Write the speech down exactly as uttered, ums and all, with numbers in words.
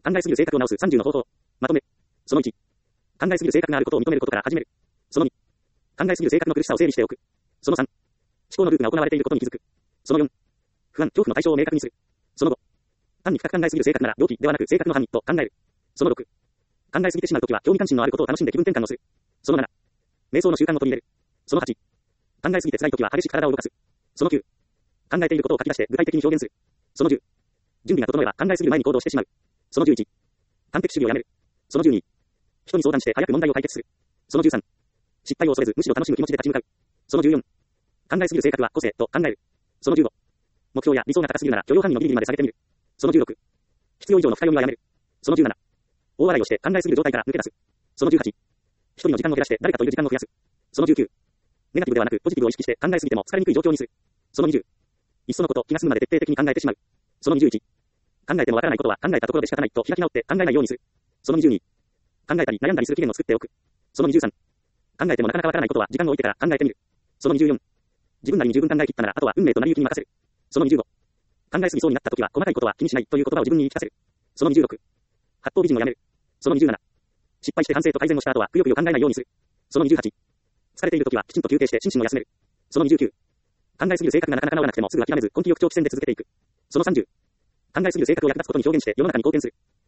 考えすぎる性格を直すさんじゅうの方法。まとめ。そのいち。考えすぎる性格があることを認めることから始める。そのに。考えすぎる性格の苦しさを整理しておく。そのさん。思考のループが行われていることに気づく。そのよん。不安、恐怖の対象を明確にする。そのご。単に深く考えすぎる性格なら病気ではなく性格の範囲と考える。そのろく。考えすぎてしまうときは興味関心のあることを楽しんで気分転換をする。そのなな。瞑想の習慣を取り入れる。そのはち。考えすぎて辛いときは激しく体を動かす。そのきゅう。考えていることを書き出して具体的に表現する。そのじゅう。準備が整えば考えすぎる前に行動してしまう。そのじゅういち。完璧主義をやめる。そのじゅうに。人に相談して早く問題を解決する。そのじゅうさん。失敗を恐れずむしろ楽しむ気持ちで立ち向かう。そのじゅうよん。考えすぎる性格は個性と考える。そのじゅうご。目標や理想が高すぎるなら許容範囲のギリギリまで下げてみる。そのじゅうろく。必要以上の深読みはやめる。そのじゅうなな。大笑いをして考えすぎる状態から抜け出す。そのじゅうはち。一人の時間を減らして誰かといる時間を増やす。そのじゅうきゅう。ネガティブではなくポジティブを意識して考えすぎても疲れにくい状況にする。そのにじゅう。いっそのこと気が済むまで徹底的に考えてしまう。そのにじゅういち。考えてもわからないことは考えたところで仕方ないと開き直って考えないようにする。そのにじゅうに。考えたり悩んだりする期限を作っておく。そのにじゅうさん。考えてもなかなかわからないことは時間を置いてから考えてみる。そのにじゅうよん。自分なりに十分考え切ったならあとは運命と成り行きに任せる。そのにじゅうご。考えすぎそうになった時は細かいことは気にしないという言葉を自分に言い聞かせる。そのにじゅうろく。八方美人をやめる。そのにじゅうなな。失敗して反省と改善をした後はくよくよ考えないようにする。そのにじゅうはち。疲れている時はきちんと休憩して心身を休める。そのにじゅうきゅう。考えすぎる性格がなかなか直らなくてもすぐ諦めず根気よく長期戦で続けていく。そのさんじゅう。考えすぎる性格を役立つことに表現して世の中に貢献する。